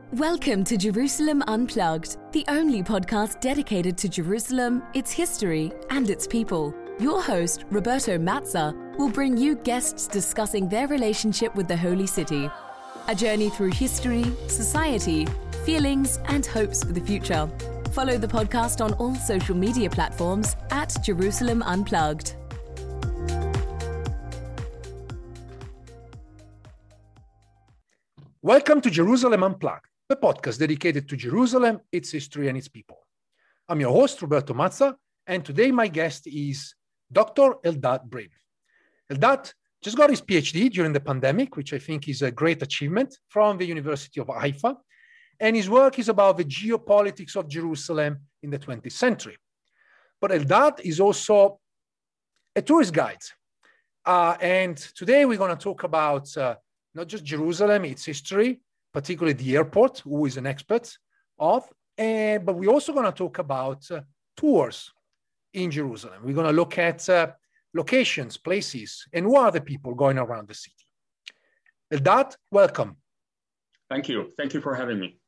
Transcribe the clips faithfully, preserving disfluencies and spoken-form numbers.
Welcome to Jerusalem Unplugged, the only podcast dedicated to Jerusalem, its history, and its people. Your host, Roberto Mazza, will bring you guests discussing their relationship with the Holy City. A journey through history, society, feelings, and hopes for the future. Follow the podcast on all social media platforms at Jerusalem Unplugged. Welcome to Jerusalem Unplugged, the podcast dedicated to Jerusalem, its history, and its people. I'm your host, Roberto Mazza, and today my guest is Doctor Eldad Brin. Eldad just got his PhD during the pandemic, which I think is a great achievement, from the University of Haifa, and his work is about the geopolitics of Jerusalem in the twentieth century. But Eldad is also a tourist guide, uh, and today we're going to talk about uh, not just Jerusalem, its history, particularly the airport, who is an expert of, uh, but we're also going to talk about uh, tours in Jerusalem. We're going to look at uh, locations, places, and who are the people going around the city. Eldad, welcome. Thank you. Thank you for having me.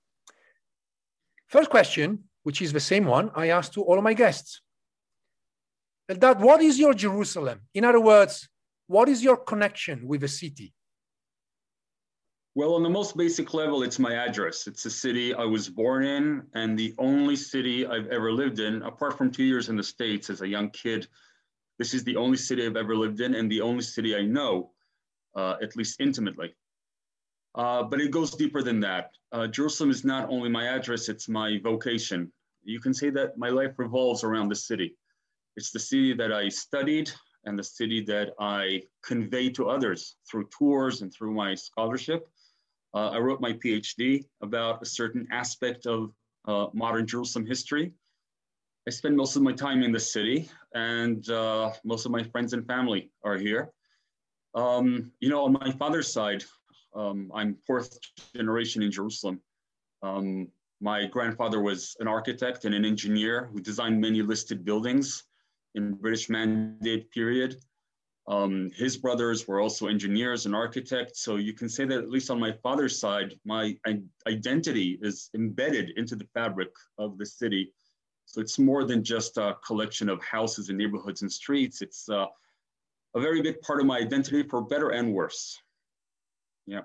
First question, which is the same one I asked to all of my guests. Eldad, what is your Jerusalem? In other words, what is your connection with the city? Well, on the most basic level, it's my address. It's a city I was born in and the only city I've ever lived in, apart from two years in the States as a young kid. This is the only city I've ever lived in and the only city I know, uh, at least intimately. Uh, but it goes deeper than that. Uh, Jerusalem is not only my address, it's my vocation. You can say that my life revolves around the city. It's the city that I studied and the city that I convey to others through tours and through my scholarship. Uh, I wrote my PhD about a certain aspect of uh, modern Jerusalem history. I spend most of my time in the city, and uh, most of my friends and family are here. Um, you know, on my father's side, um, I'm fourth generation in Jerusalem. Um, my grandfather was an architect and an engineer who designed many listed buildings in British Mandate period. Um, his brothers were also engineers and architects. So you can say that at least on my father's side, my identity is embedded into the fabric of the city. So it's more than just a collection of houses and neighborhoods and streets. It's uh, a very big part of my identity, for better and worse. Yeah.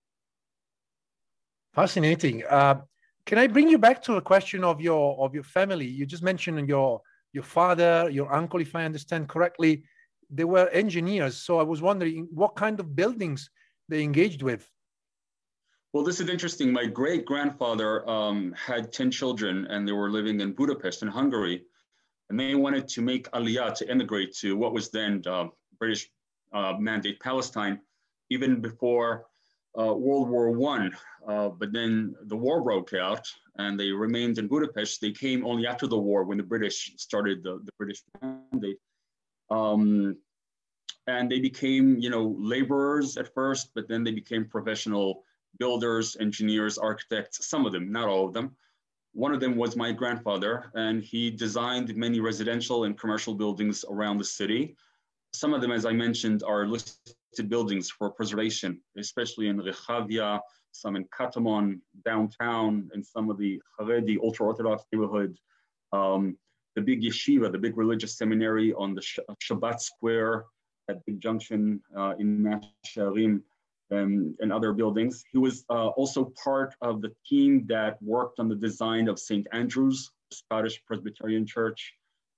Fascinating. Uh, can I bring you back to a question of your of your family? You just mentioned your your father, your uncle, if I understand correctly. They were engineers. So I was wondering what kind of buildings they engaged with. Well, this is interesting. My great grandfather um, had ten children and they were living in Budapest in Hungary. And they wanted to make Aliyah, to immigrate to what was then uh, British uh, Mandate Palestine, even before uh, World War One. Uh, but then the war broke out and they remained in Budapest. They came only after the war when the British started the, the British Mandate. Um, and they became, you know, laborers at first, but then they became professional builders, engineers, architects, some of them, not all of them. One of them was my grandfather, and he designed many residential and commercial buildings around the city. Some of them, as I mentioned, are listed buildings for preservation, especially in Rechavia, some in Katamon, downtown, and some of the Haredi, ultra-Orthodox neighborhood. Um, the big yeshiva, the big religious seminary on the Shabbat Square at Big Junction uh, in Mea Shearim, um, and other buildings. He was uh, also part of the team that worked on the design of Saint Andrew's, Scottish Presbyterian Church.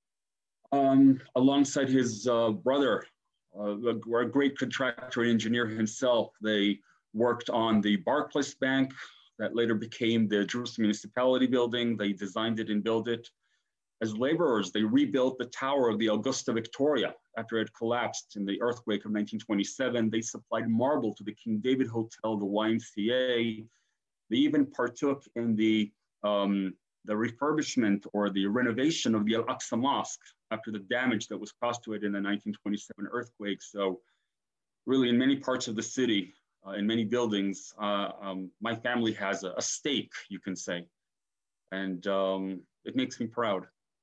Um, alongside his uh, brother, uh, a, a great contractor and engineer himself, they worked on the Barclays Bank that later became the Jerusalem Municipality building. They designed it and built it. As laborers, they rebuilt the tower of the Augusta Victoria after it collapsed in the earthquake of nineteen twenty-seven. They supplied marble to the King David Hotel, the Y M C A. They even partook in the, um, the refurbishment or the renovation of the Al-Aqsa Mosque after the damage that was caused to it in the nineteen twenty-seven earthquake. So really in many parts of the city, uh, in many buildings, uh, um, my family has a, a stake, you can say. And um, it makes me proud.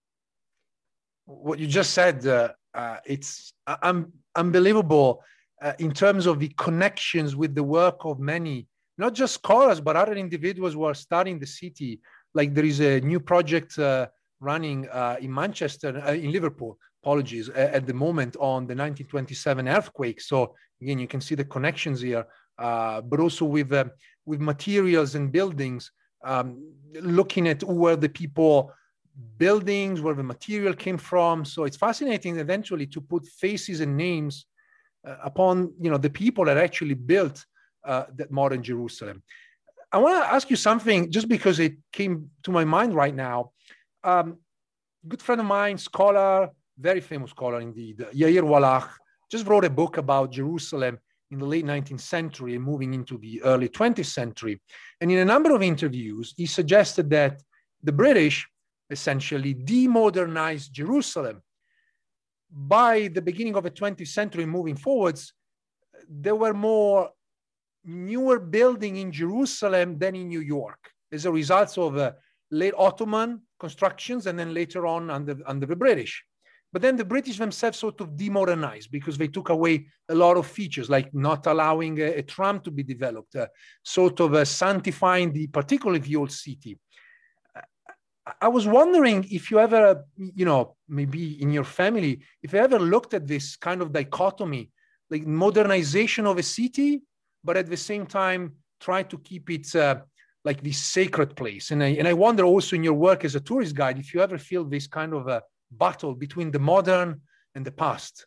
What you just said, uh, uh, it's um, unbelievable uh, in terms of the connections with the work of many not just scholars, but other individuals who are studying the city. Like there is a new project uh, running uh, in Manchester, uh, in Liverpool, apologies, at the moment on the nineteen twenty-seven earthquake. So again, you can see the connections here, uh, but also with, uh, with materials and buildings, um, looking at who were the people, buildings, where the material came from. So it's fascinating eventually to put faces and names uh, upon, you know, the people that actually built uh, that modern Jerusalem. I want to ask you something just because it came to my mind right now. Um, good friend of mine, scholar, very famous scholar indeed, Yair Wallach, just wrote a book about Jerusalem in the late nineteenth century and moving into the early twentieth century. And in a number of interviews, he suggested that the British essentially demodernized Jerusalem. By the beginning of the twentieth century, moving forwards, there were more newer buildings in Jerusalem than in New York as a result of uh, late Ottoman constructions and then later on under, under the British. But then the British themselves sort of demodernized because they took away a lot of features, like not allowing a, a tram to be developed, uh, sort of uh, sanctifying the, particularly the old city. I was wondering if you ever, you know, maybe in your family, if you ever looked at this kind of dichotomy, like modernization of a city, but at the same time, try to keep it uh, like this sacred place. And I, and I wonder also in your work as a tourist guide, if you ever feel this kind of a battle between the modern and the past.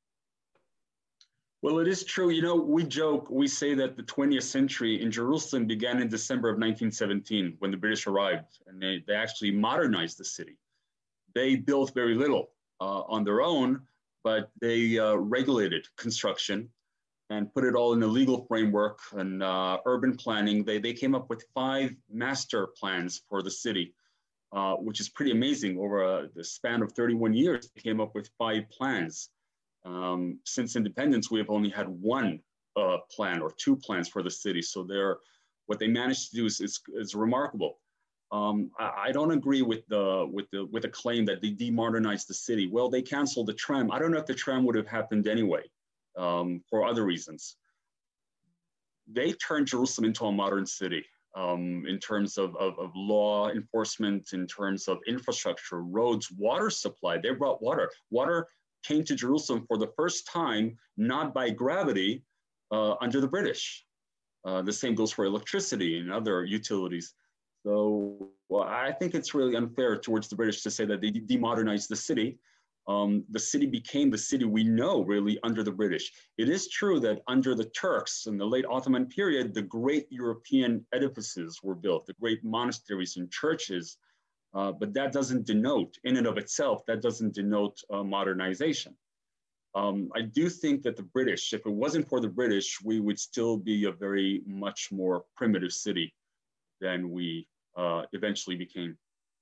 Well, it is true. You know, we joke, we say that the twentieth century in Jerusalem began in December of nineteen seventeen when the British arrived, and they, they actually modernized the city. They built very little uh, on their own, but they uh, regulated construction and put it all in a legal framework and uh, urban planning. They, they came up with five master plans for the city, uh, which is pretty amazing. Over a, the span of thirty-one years, they came up with five plans. Um, since independence, we have only had one uh, plan or two plans for the city. So they're, what they managed to do is, is, is remarkable. Um, I, I don't agree with the, with, the, with the claim that they demodernized the city. Well, they canceled the tram. I don't know if the tram would have happened anyway. Um, for other reasons. They turned Jerusalem into a modern city um, in terms of, of, of law enforcement, in terms of infrastructure, roads, water supply. They brought water. Water came to Jerusalem for the first time, not by gravity, uh, under the British. Uh, the same goes for electricity and other utilities. So well, I think it's really unfair towards the British to say that they demodernized the city. Um, the city became the city we know really under the British. It is true that under the Turks in the late Ottoman period, the great European edifices were built, the great monasteries and churches, uh, but that doesn't denote, in and of itself, that doesn't denote uh, modernization. Um, I do think that the British, if it wasn't for the British, we would still be a very much more primitive city than we uh, eventually became.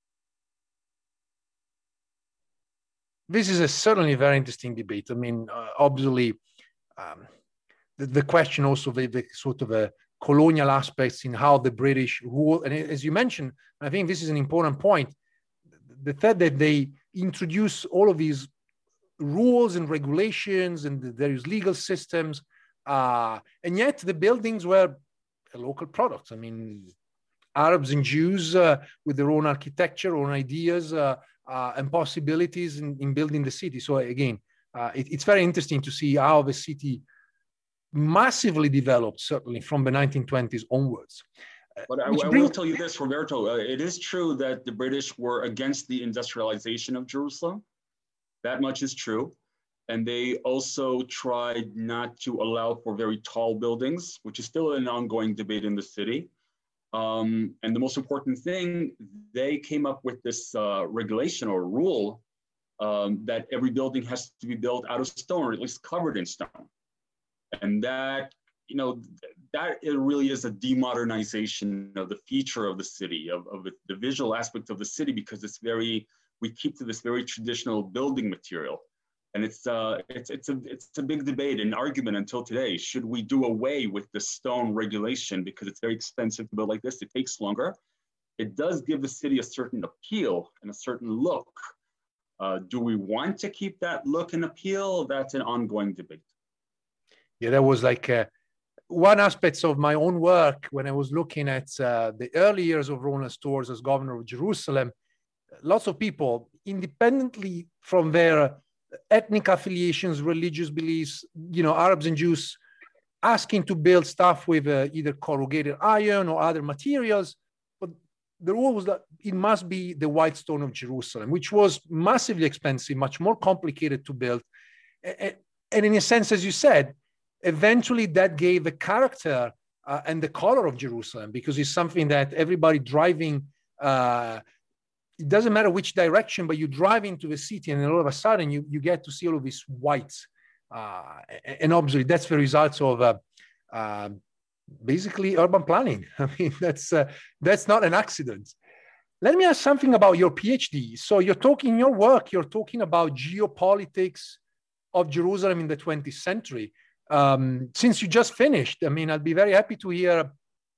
This is a certainly very interesting debate. I mean, uh, obviously, um, the, the question also the, the sort of a colonial aspects in how the British rule, and as you mentioned, I think this is an important point. The fact that they introduce all of these rules and regulations and the various legal systems, uh, and yet the buildings were a local product. I mean, Arabs and Jews uh, with their own architecture, own ideas, uh, uh, and possibilities in, in building the city. So again, uh, it, it's very interesting to see how the city massively developed, certainly from the nineteen twenties onwards. But I, I will tell you this, Roberto, uh, it is true that the British were against the industrialization of Jerusalem. That much is true. And they also tried not to allow for very tall buildings, which is still an ongoing debate in the city. Um, and the most important thing, they came up with this uh, regulation or rule um, that every building has to be built out of stone, or at least covered in stone. And that, you know, that it really is a demodernization of the feature of the city, of, of the, the visual aspect of the city, because it's very, we keep to this very traditional building material. And it's, uh, it's, it's, a, it's a big debate and argument until today. Should we do away with the stone regulation because it's very expensive to build like this? It takes longer. It does give the city a certain appeal and a certain look. Uh, do we want to keep that look and appeal? That's an ongoing debate. Yeah, that was like, uh, one aspect of my own work when I was looking at uh, the early years of Ronald Storrs as governor of Jerusalem, lots of people, independently from their ethnic affiliations, religious beliefs, you know, Arabs and Jews, asking to build stuff with uh, either corrugated iron or other materials. But the rule was that it must be the white stone of Jerusalem, which was massively expensive, much more complicated to build. And in a sense, as you said, eventually that gave the character uh, and the color of Jerusalem, because it's something that everybody driving, uh, it doesn't matter which direction, but you drive into the city and all of a sudden you, you get to see all of these whites. Uh, and obviously that's the result of uh, uh, basically urban planning. I mean, that's, uh, that's not an accident. Let me ask something about your PhD. So you're talking, in your work, you're talking about geopolitics of Jerusalem in the twentieth century. Um, since you just finished, I mean, I'll be very happy to hear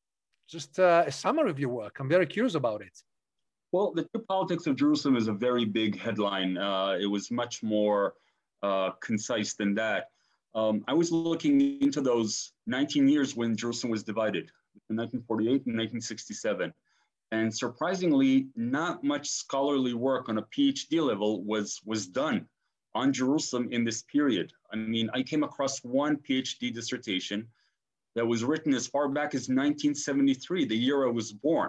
just uh, a summary of your work. I'm very curious about it. Well, the geopolitics of Jerusalem is a very big headline. Uh, it was much more uh, concise than that. Um, I was looking into those nineteen years when Jerusalem was divided, in nineteen forty-eight and nineteen sixty-seven. And surprisingly, not much scholarly work on a PhD level was, was done on Jerusalem in this period. I mean, I came across one PhD dissertation that was written as far back as nineteen seventy-three, the year I was born.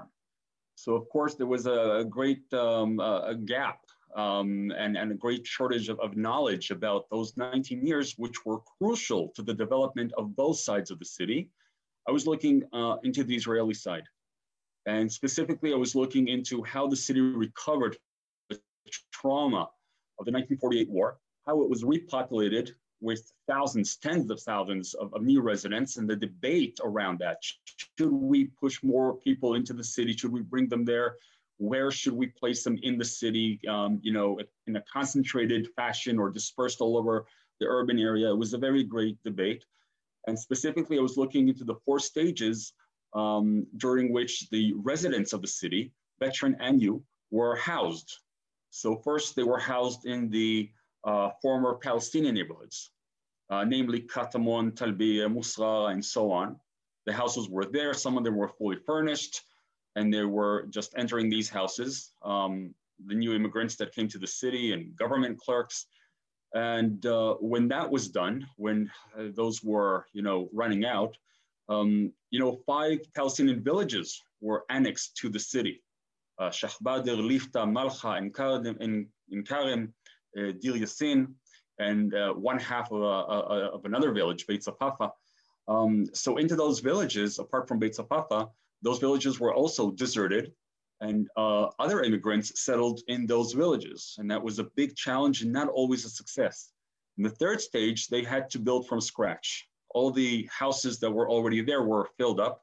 So of course there was a great um, a gap um, and, and a great shortage of, of knowledge about those nineteen years, which were crucial to the development of both sides of the city. I was looking uh, into the Israeli side. And specifically, I was looking into how the city recovered the trauma of the nineteen forty-eight war, how it was repopulated with thousands, tens of thousands of, of new residents, and the debate around that. Should we push more people into the city? Should we bring them there? Where should we place them in the city, um, you know, in a concentrated fashion or dispersed all over the urban area? It was a very great debate. And specifically, I was looking into the four stages um, during which the residents of the city, veteran and new, were housed. So first, they were housed in the uh, former Palestinian neighborhoods, uh, namely Katamon, Talbiya, Musra, and so on. The houses were there. Some of them were fully furnished, and they were just entering these houses. Um, the new immigrants that came to the city and government clerks. And uh, when that was done, when uh, those were, you know, running out, um, you know, five Palestinian villages were annexed to the city. Uh, Sheikh Badr, Lifta, Malcha, and Karem, in, in Karem, uh, Dir Yassin, and uh, one half of, a, a, of another village, Beit Zapafa. Um, so into those villages, apart from Beit Zapafa, those villages were also deserted, and uh, other immigrants settled in those villages. And that was a big challenge and not always a success. In the third stage, they had to build from scratch. All the houses that were already there were filled up.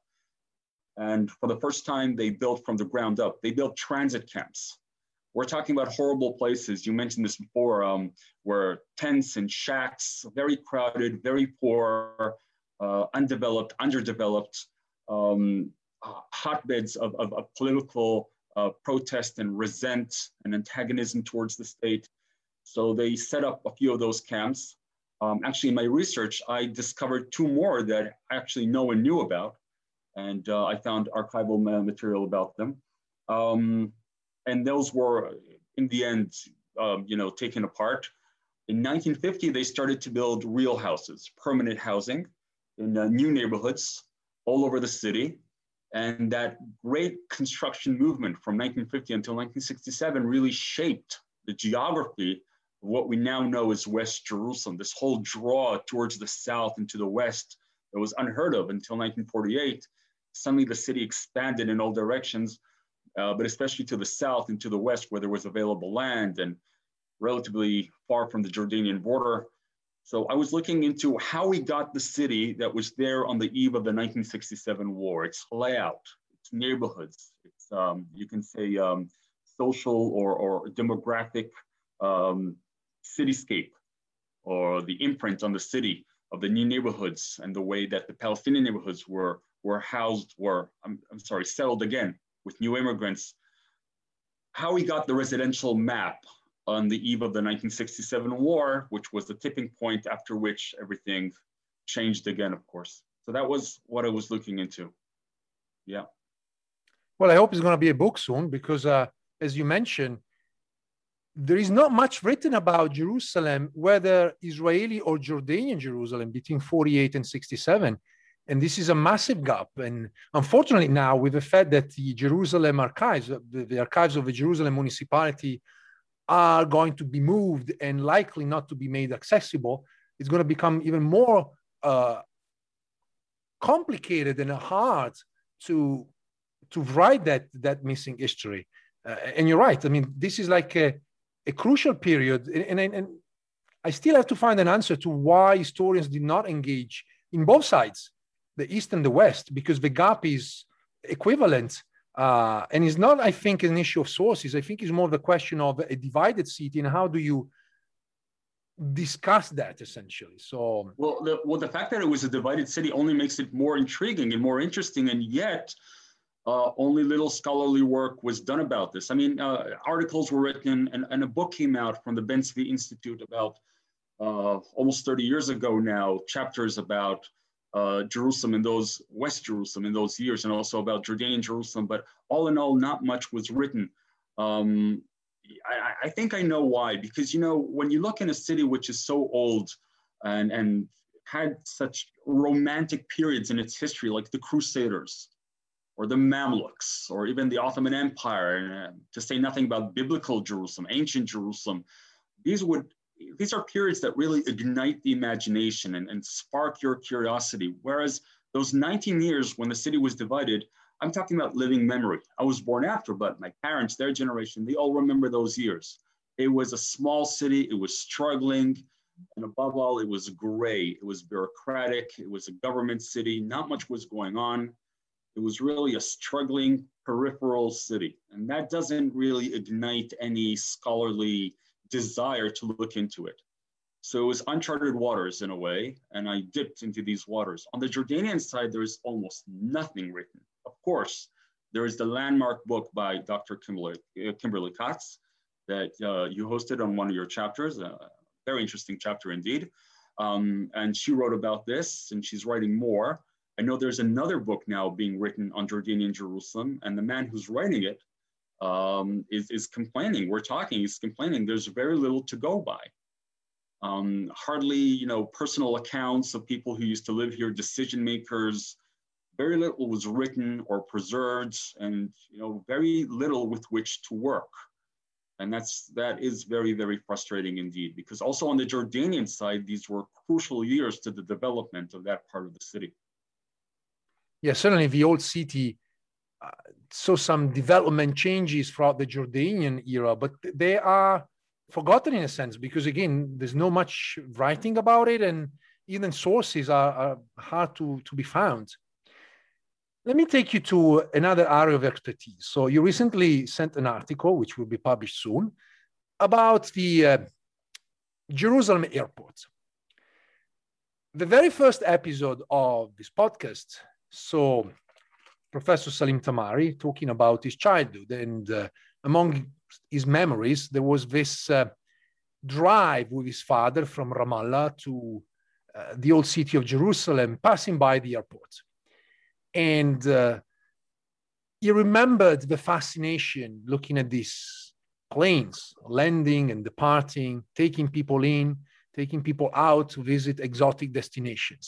And for the first time, they built from the ground up. They built transit camps. We're talking about horrible places. You mentioned this before, um, where tents and shacks, very crowded, very poor, uh, undeveloped, underdeveloped, um, uh, hotbeds of, of, of political uh, protest and resent and antagonism towards the state. So they set up a few of those camps. Um, actually, in my research, I discovered two more that actually no one knew about. And uh, I found archival material about them. Um, and those were, in the end, um, you know, taken apart. In nineteen fifty, they started to build real houses, permanent housing in uh, new neighborhoods all over the city. And that great construction movement from nineteen fifty until nineteen sixty-seven really shaped the geography of what we now know as West Jerusalem, this whole draw towards the south and to the west that was unheard of until nineteen forty-eight. Suddenly the city expanded in all directions, uh, but especially to the south and to the west where there was available land and relatively far from the Jordanian border. So I was looking into how we got the city that was there on the eve of the nineteen sixty-seven war, its layout, its neighborhoods, its, um, you can say, um, social or, or demographic um, cityscape, or the imprint on the city of the new neighborhoods and the way that the Palestinian neighborhoods were were housed, were, I'm, I'm sorry, settled again with new immigrants. How we got the residential map on the eve of the nineteen sixty-seven war, which was the tipping point after which everything changed again, of course. So that was what I was looking into. Yeah. Well, I hope it's going to be a book soon because, uh, as you mentioned, there is not much written about Jerusalem, whether Israeli or Jordanian Jerusalem, between forty-eight and sixty-seven. And this is a massive gap. And unfortunately now, with the fact that the Jerusalem archives, the, the archives of the Jerusalem municipality are going to be moved and likely not to be made accessible, it's going to become even more uh, complicated and hard to, to write that, that missing history. Uh, and you're right. I mean, this is like a, a crucial period. And, and, and I still have to find an answer to why historians did not engage in both sides, the East and the West, because the gap is equivalent. Uh, and it's not, I think, an issue of sources. I think it's more the question of a divided city and how do you discuss that essentially. So, well, the, well, the fact that it was a divided city only makes it more intriguing and more interesting. And yet, Uh, only little scholarly work was done about this. I mean, uh, articles were written and, and a book came out from the Ben Tzvi Institute about uh, almost thirty years ago now, chapters about uh, Jerusalem in those, West Jerusalem in those years, and also about Jordanian Jerusalem. But all in all, not much was written. Um, I, I think I know why, because, you know, when you look in a city which is so old and, and had such romantic periods in its history, like the Crusaders, or the Mamluks, or even the Ottoman Empire, uh, to say nothing about biblical Jerusalem, ancient Jerusalem. These would, these are periods that really ignite the imagination and, and spark your curiosity. Whereas those nineteen years when the city was divided, I'm talking about living memory. I was born after, but my parents, their generation, they all remember those years. It was a small city, it was struggling, and above all, it was gray, it was bureaucratic, it was a government city, not much was going on. It was really a struggling peripheral city. And that doesn't really ignite any scholarly desire to look into it. So it was uncharted waters in a way, and I dipped into these waters. On the Jordanian side, there is almost nothing written. Of course, there is the landmark book by Doctor Kimberly, uh, Kimberly Katz that uh, you hosted on one of your chapters, a very interesting chapter indeed. Um, and she wrote about this, and she's writing more. I know there's another book now being written on Jordanian Jerusalem, and the man who's writing it um, is, is complaining. We're talking, he's complaining. There's very little to go by. Um, hardly, you know, personal accounts of people who used to live here, decision makers. Very little was written or preserved, and, you know, very little with which to work. And that's, that is very, very frustrating indeed, because also on the Jordanian side, these were crucial years to the development of that part of the city. Yeah, certainly the old city uh, saw some development changes throughout the Jordanian era, but they are forgotten in a sense because, again, there's no much writing about it, and even sources are, are hard to, to be found. Let me take you to another area of expertise. So you recently sent an article, which will be published soon, about the uh, Jerusalem airport. The very first episode of this podcast, so Professor Salim Tamari talking about his childhood, and uh, among his memories, there was this uh, drive with his father from Ramallah to uh, the old city of Jerusalem, passing by the airport. And uh, he remembered the fascination looking at these planes, landing and departing, taking people in, taking people out to visit exotic destinations.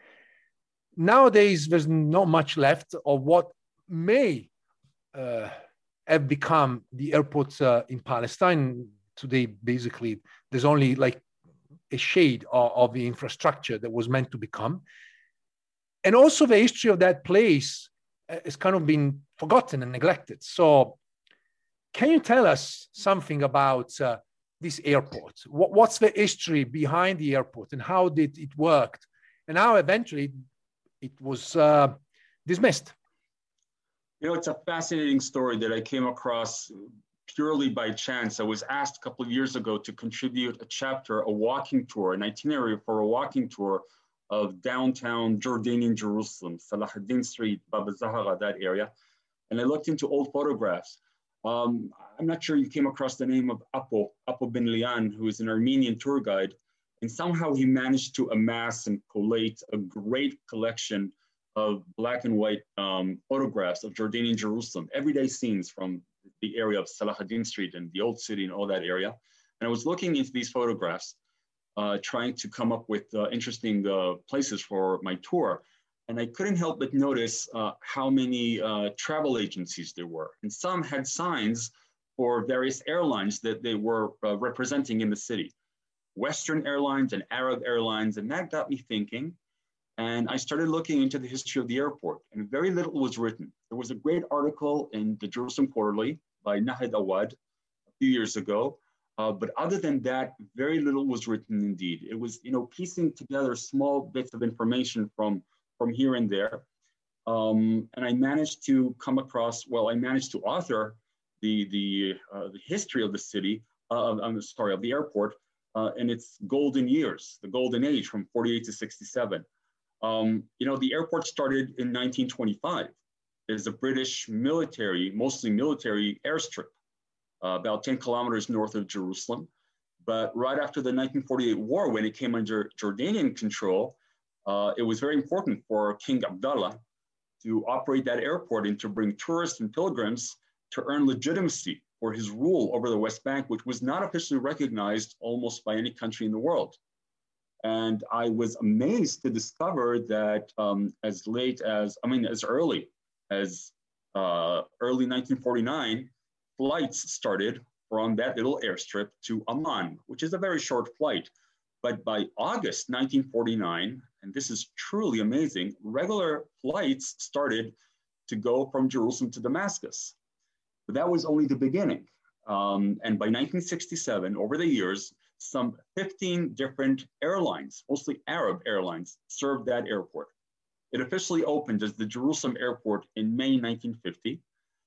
Nowadays, there's not much left of what may uh, have become the airport uh, in Palestine. Today, basically, there's only like a shade of, of the infrastructure that was meant to become. And also the history of that place has kind of been forgotten and neglected. So can you tell us something about uh, this airport? What, what's the history behind the airport and how did it work? And how eventually it was uh, dismissed. You know, it's a fascinating story that I came across purely by chance. I was asked a couple of years ago to contribute a chapter, a walking tour, an itinerary for a walking tour of downtown Jordanian Jerusalem, Salahuddin Street, Baba Zahra, that area. And I looked into old photographs. Um, I'm not sure you came across the name of Apo, Apo bin Lian, who is an Armenian tour guide. And somehow he managed to amass and collate a great collection of black and white um, photographs of Jordanian Jerusalem, everyday scenes from the area of Salahuddin Street and the Old City and all that area. And I was looking into these photographs, uh, trying to come up with uh, interesting uh, places for my tour. And I couldn't help but notice uh, how many uh, travel agencies there were. And some had signs for various airlines that they were uh, representing in the city. Western Airlines and Arab Airlines, and that got me thinking. And I started looking into the history of the airport, and very little was written. There was a great article in the Jerusalem Quarterly by Nahid Awad a few years ago, uh, but other than that, very little was written indeed. It was, you know, piecing together small bits of information from, from here and there. Um, and I managed to come across, well, I managed to author the, the, uh, the history of the city, uh, I'm sorry, of the airport, uh, in its golden years, the golden age from forty-eight to sixty-seven. Um, you know, the airport started in nineteen twenty-five as a British military, mostly military airstrip, uh, about ten kilometers north of Jerusalem. But right after the nineteen forty-eight war, when it came under Jordanian control, uh, it was very important for King Abdullah to operate that airport and to bring tourists and pilgrims to earn legitimacy for his rule over the West Bank, which was not officially recognized almost by any country in the world. And I was amazed to discover that um, as late as, I mean, as early as uh, early nineteen forty-nine, flights started from that little airstrip to Amman, which is a very short flight. But by August nineteen forty-nine, and this is truly amazing, regular flights started to go from Jerusalem to Damascus. But that was only the beginning. Um, and by nineteen sixty-seven, over the years, some fifteen different airlines, mostly Arab airlines, served that airport. It officially opened as the Jerusalem Airport in May nineteen fifty.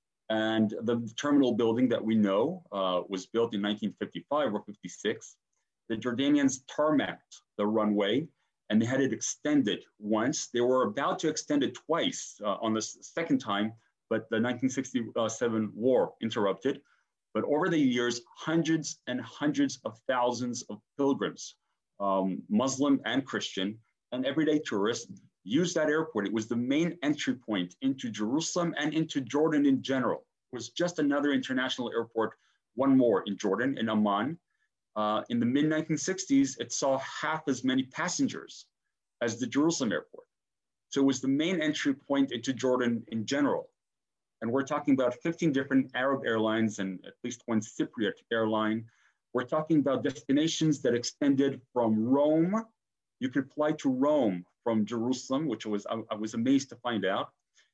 And the terminal building that we know uh, was built in nineteen fifty-five or fifty-six. The Jordanians tarmacked the runway and they had it extended once. They were about to extend it twice uh, on the second time, but the nineteen sixty-seven war interrupted. But over the years, hundreds and hundreds of thousands of pilgrims, um, Muslim and Christian, and everyday tourists used that airport. It was the main entry point into Jerusalem and into Jordan in general. It was just another international airport, one more in Jordan, in Amman. Uh, in the mid nineteen sixties, it saw half as many passengers as the Jerusalem airport. So it was the main entry point into Jordan in general. And we're talking about fifteen different Arab airlines and at least one Cypriot airline. We're talking about destinations that extended from Rome. You could fly to Rome from Jerusalem, which was I, I was amazed to find out.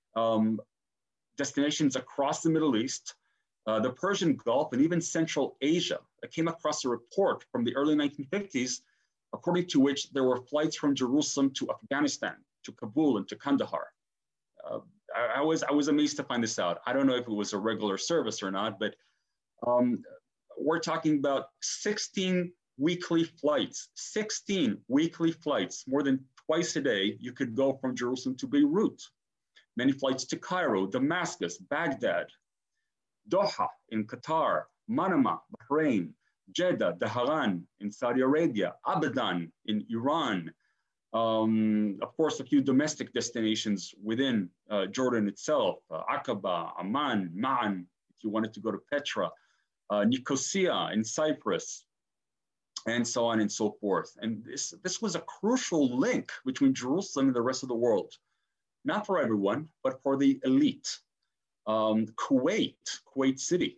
Um, destinations across the Middle East, uh, the Persian Gulf, and even Central Asia. I came across a report from the early nineteen fifties, according to which there were flights from Jerusalem to Afghanistan, to Kabul, and to Kandahar. Uh, I, I was I was amazed to find this out. I don't know if it was a regular service or not, but um, we're talking about sixteen weekly flights, sixteen weekly flights, more than twice a day. You could go from Jerusalem to Beirut. Many flights to Cairo, Damascus, Baghdad, Doha in Qatar, Manama, Bahrain, Jeddah, Dhahran in Saudi Arabia, Abadan in Iran. Um, of course, a few domestic destinations within uh, Jordan itself, uh, Aqaba, Amman, Ma'an, if you wanted to go to Petra, uh, Nicosia in Cyprus, and so on and so forth. And this, this was a crucial link between Jerusalem and the rest of the world. Not for everyone, but for the elite. Um, Kuwait, Kuwait City,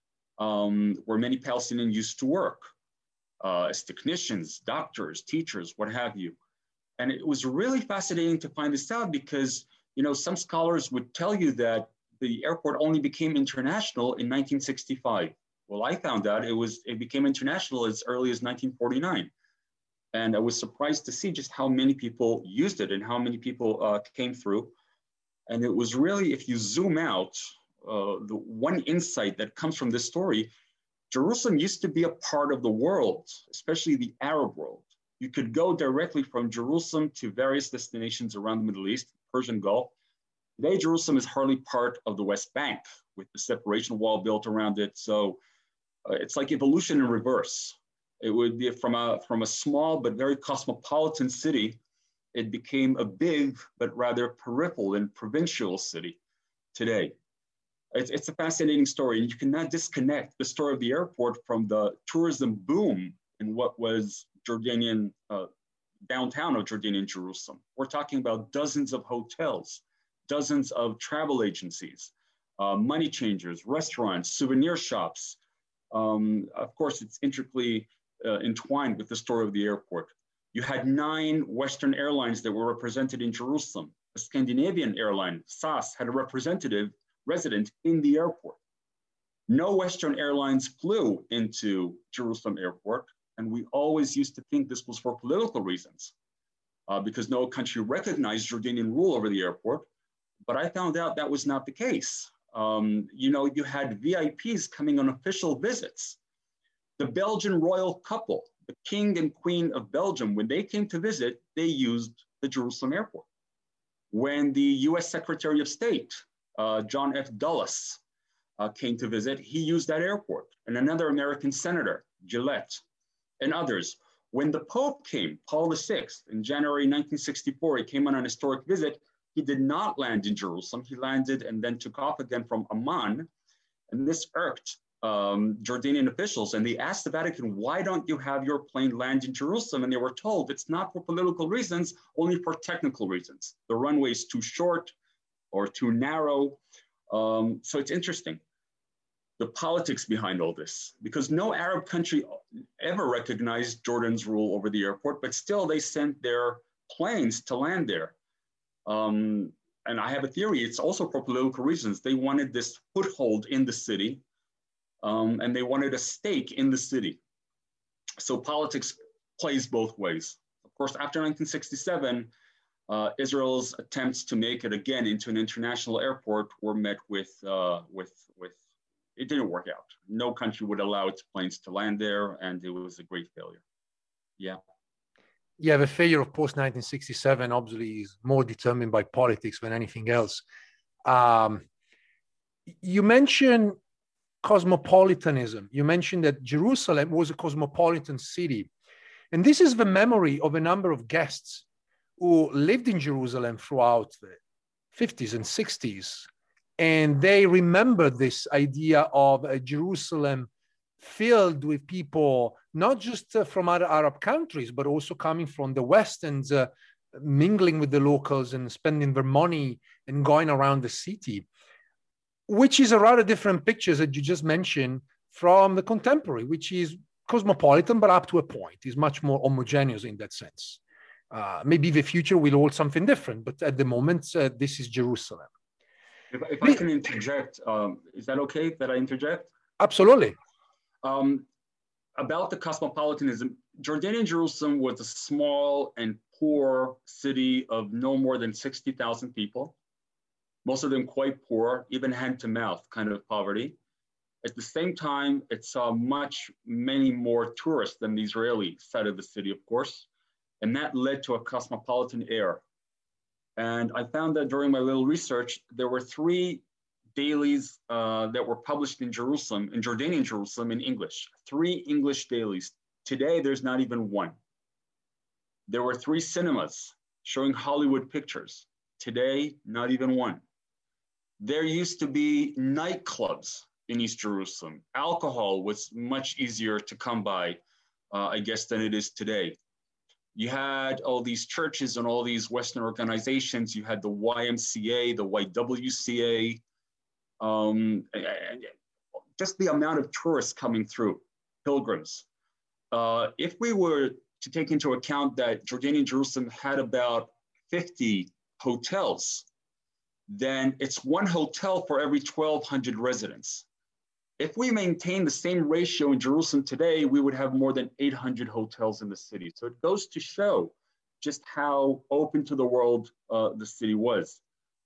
um, where many Palestinians used to work uh, as technicians, doctors, teachers, what have you. And it was really fascinating to find this out because, you know, some scholars would tell you that the airport only became international in nineteen sixty-five. Well, I found out it was it became international as early as nineteen forty-nine. And I was surprised to see just how many people used it and how many people uh, came through. And it was really, if you zoom out, uh, the one insight that comes from this story, Jerusalem used to be a part of the world, especially the Arab world. You could go directly from Jerusalem to various destinations around the Middle East, Persian Gulf. Today, Jerusalem is hardly part of the West Bank with the separation wall built around it. So uh, it's like evolution in reverse. It would be from a, from a small but very cosmopolitan city, it became a big but rather peripheral and provincial city today. It's, it's a fascinating story, and you cannot disconnect the story of the airport from the tourism boom in what was Jordanian, uh, downtown of Jordanian Jerusalem. We're talking about dozens of hotels, dozens of travel agencies, uh, money changers, restaurants, souvenir shops. Um, of course, it's intricately uh, entwined with the story of the airport. You had nine Western airlines that were represented in Jerusalem. A Scandinavian airline, S A S, had a representative resident in the airport. No Western airlines flew into Jerusalem airport, and we always used to think this was for political reasons, uh, because no country recognized Jordanian rule over the airport. But I found out that was not the case. Um, you know, you had V I Ps coming on official visits. The Belgian royal couple, the King and Queen of Belgium, when they came to visit, they used the Jerusalem airport. When the U S Secretary of State, uh, John F. Dulles, uh, came to visit, he used that airport. And another American senator, Gillette, and others. When the Pope came, Paul the Sixth, in January nineteen sixty-four, he came on an historic visit. He did not land in Jerusalem. He landed and then took off again from Amman. And this irked um, Jordanian officials. And they asked the Vatican, why don't you have your plane land in Jerusalem? And they were told it's not for political reasons, only for technical reasons. The runway is too short or too narrow. Um, so it's interesting, the politics behind all this, because no Arab country ever recognized Jordan's rule over the airport, but still they sent their planes to land there. Um, and I have a theory, it's also for political reasons. They wanted this foothold in the city, um, and they wanted a stake in the city. So politics plays both ways. Of course, after nineteen sixty-seven, uh, Israel's attempts to make it again into an international airport were met with, uh, with, with, it didn't work out. No country would allow its planes to land there, and it was a great failure. Yeah. Yeah, the failure of post nineteen sixty-seven obviously is more determined by politics than anything else. Um, you mentioned cosmopolitanism. You mentioned that Jerusalem was a cosmopolitan city. And this is the memory of a number of guests who lived in Jerusalem throughout the fifties and sixties. And they remember this idea of a Jerusalem filled with people, not just uh, from other Arab countries, but also coming from the West and uh, mingling with the locals and spending their money and going around the city, which is a rather different picture that you just mentioned from the contemporary, which is cosmopolitan, but up to a point, is much more homogeneous in that sense. Uh, maybe the future will hold something different, but at the moment, uh, this is Jerusalem. If, if I can interject, um, is that okay that I interject? Absolutely. Um, about the cosmopolitanism, Jordanian Jerusalem was a small and poor city of no more than sixty thousand people, most of them quite poor, even hand to mouth kind of poverty. At the same time, it saw much, many more tourists than the Israeli side of the city, of course, and that led to a cosmopolitan air. And I found that during my little research, there were three dailies uh, that were published in Jerusalem, in Jordanian Jerusalem in English, three English dailies. Today, there's not even one. There were three cinemas showing Hollywood pictures. Today, not even one. There used to be nightclubs in East Jerusalem. Alcohol was much easier to come by, uh, I guess, than it is today. You had all these churches and all these Western organizations. You had the Y M C A, the Y W C A, um, just the amount of tourists coming through, pilgrims. Uh, if we were to take into account that Jordanian Jerusalem had about fifty hotels, then it's one hotel for every twelve hundred residents. If we maintain the same ratio in Jerusalem today, we would have more than eight hundred hotels in the city. So it goes to show just how open to the world uh, the city was.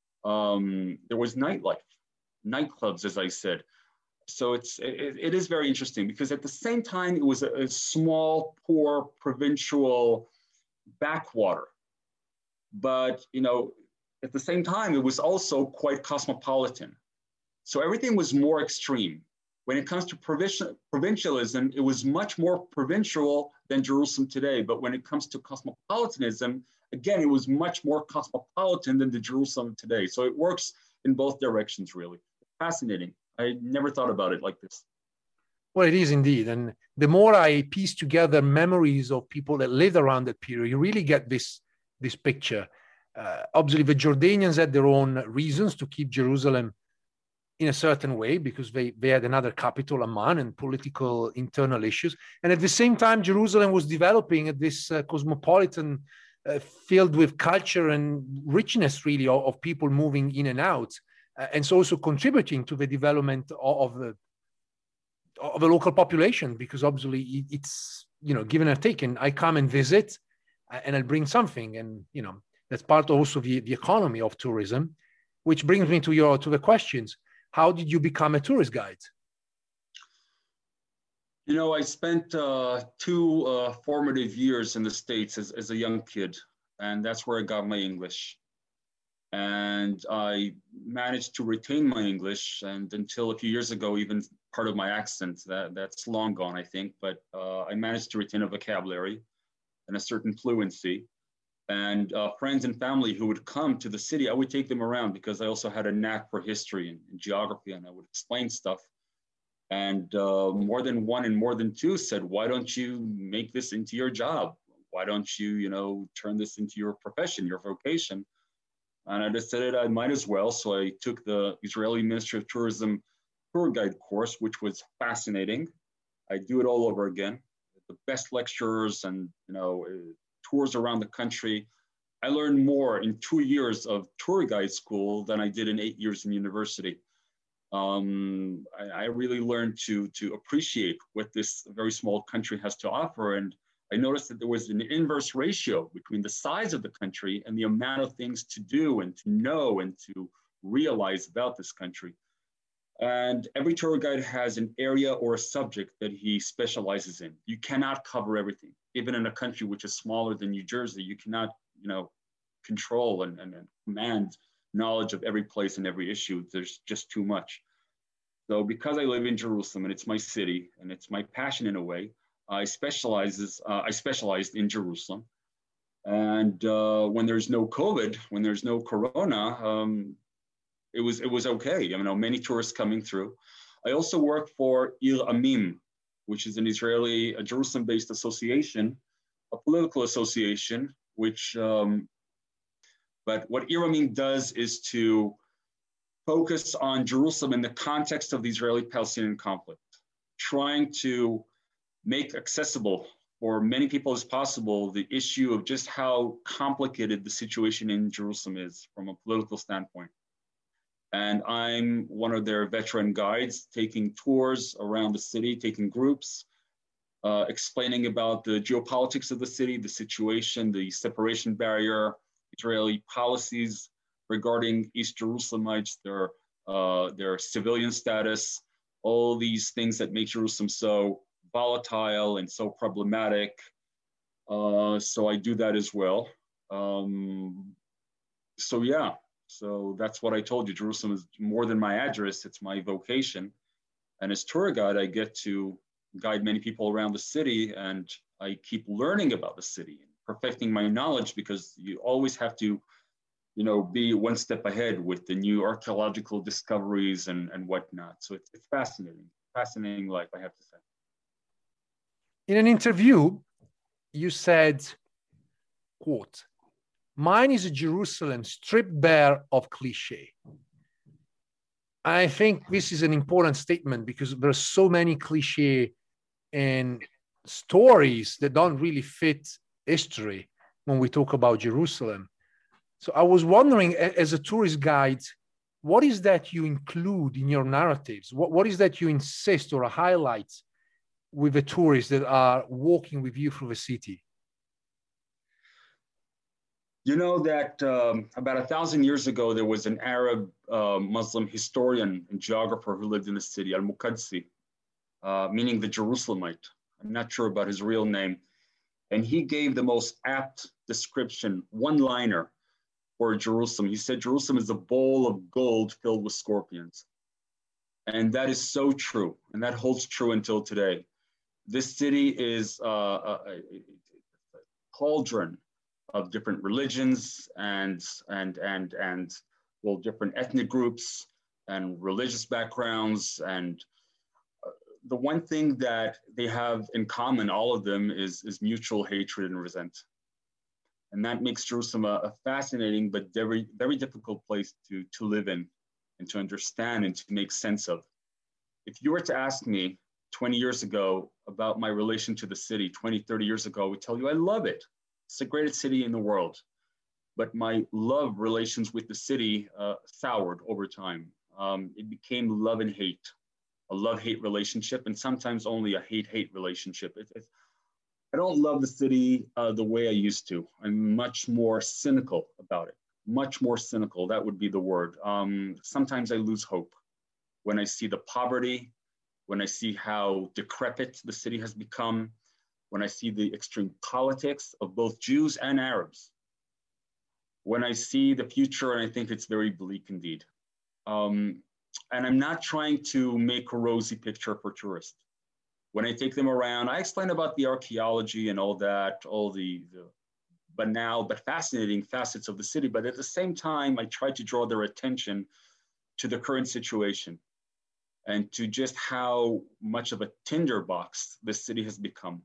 Um, there was nightlife, nightclubs, as I said. So it's, it, it is very interesting because at the same time, it was a, a small, poor, provincial backwater. But, you know, at the same time, it was also quite cosmopolitan. So everything was more extreme. when it comes to provincial, provincialism, it was much more provincial than Jerusalem today. But when it comes to cosmopolitanism, again, it was much more cosmopolitan than the Jerusalem today. So it works in both directions, really. Fascinating. I never thought about it like this. Well, it is indeed. And the more I piece together memories of people that lived around that period, you really get this, this picture. Uh, obviously, the Jordanians had their own reasons to keep Jerusalem in a certain way, because they, they had another capital, Amman, and political internal issues. And at the same time, Jerusalem was developing at this uh, cosmopolitan, uh, filled with culture and richness, really, of, of people moving in and out. Uh, and so also contributing to the development of, of the of the local population, because obviously it, it's, you know, given or taken. I come and visit uh, and I'll bring something. And, you know, that's part also of the, the economy of tourism, which brings me to your, to the questions. How did you become a tourist guide? You know, I spent uh, two uh, formative years in the States as, as a young kid, and that's where I got my English. And I managed to retain my English, and until a few years ago, even part of my accent, that, that's long gone, I think, but uh, I managed to retain a vocabulary and a certain fluency. And uh, friends and family who would come to the city, I would take them around because I also had a knack for history and, and geography, and I would explain stuff. And uh, more than one and more than two said, why don't you make this into your job? Why don't you, you know, turn this into your profession, your vocation? And I decided I might as well. So I took the Israeli Ministry of Tourism tour guide course, which was fascinating. I do it all over again. The best lecturers and, you know, tours around the country. I learned more in two years of tour guide school than I did in eight years in university. Um, I, I really learned to, to appreciate what this very small country has to offer. And I noticed that there was an inverse ratio between the size of the country and the amount of things to do and to know and to realize about this country. And every tour guide has an area or a subject that he specializes in. You cannot cover everything. Even in a country which is smaller than New Jersey, you cannot, you know, control and, and, and command knowledge of every place and every issue. There's just too much. So because I live in Jerusalem and it's my city and it's my passion in a way, I specializes, uh, I specialized in Jerusalem. And uh, when there's no COVID, when there's no Corona, um, it was it was okay. You know, many tourists coming through. I also work for Ir Amim, which is an Israeli, a Jerusalem-based association, a political association, which, um, but what Ir Amim does is to focus on Jerusalem in the context of the Israeli-Palestinian conflict, trying to make accessible for many people as possible the issue of just how complicated the situation in Jerusalem is from a political standpoint. And I'm one of their veteran guides, taking tours around the city, taking groups, uh, explaining about the geopolitics of the city, the situation, the separation barrier, Israeli policies regarding East Jerusalemites, their, uh, their civilian status, all these things that make Jerusalem so volatile and so problematic. Uh, so I do that as well. Um, so yeah. So that's what I told you. Jerusalem is more than my address, it's my vocation. And as tour guide, I get to guide many people around the city, and I keep learning about the city, perfecting my knowledge, because you always have to, you know, be one step ahead with the new archaeological discoveries and, and whatnot. So it's, it's fascinating, fascinating life, I have to say. In an interview, you said, quote, "Mine is a Jerusalem stripped bare of cliche." I think this is an important statement because there are so many cliche and stories that don't really fit history when we talk about Jerusalem. So I was wondering, as a tourist guide, what is that you include in your narratives? What, what is that you insist or highlight with the tourists that are walking with you through the city? You know that um, about a thousand years ago, there was an Arab uh, Muslim historian and geographer who lived in the city, Al-Muqadsi, uh, meaning the Jerusalemite. I'm not sure about his real name. And he gave the most apt description, one-liner for Jerusalem. He said, Jerusalem is a bowl of gold filled with scorpions. And that is so true. And that holds true until today. This city is uh, a, a cauldron of different religions and, and, and, and well, different ethnic groups and religious backgrounds. And uh, the one thing that they have in common, all of them, is, is mutual hatred and resentment. And that makes Jerusalem a, a fascinating but very, very difficult place to, to live in and to understand and to make sense of. If you were to ask me twenty years ago about my relation to the city, twenty, thirty years ago, I would tell you I love it. It's the greatest city in the world. But my love relations with the city uh, soured over time. Um, it became love and hate, a love-hate relationship, and sometimes only a hate-hate relationship. It, it, I don't love the city uh, the way I used to. I'm much more cynical about it, much more cynical, that would be the word. Um, sometimes I lose hope when I see the poverty, when I see how decrepit the city has become, when I see the extreme politics of both Jews and Arabs, when I see the future, and I think it's very bleak indeed. Um, and I'm not trying to make a rosy picture for tourists. When I take them around, I explain about the archaeology and all that, all the, the banal but fascinating facets of the city. But at the same time, I try to draw their attention to the current situation and to just how much of a tinderbox this city has become.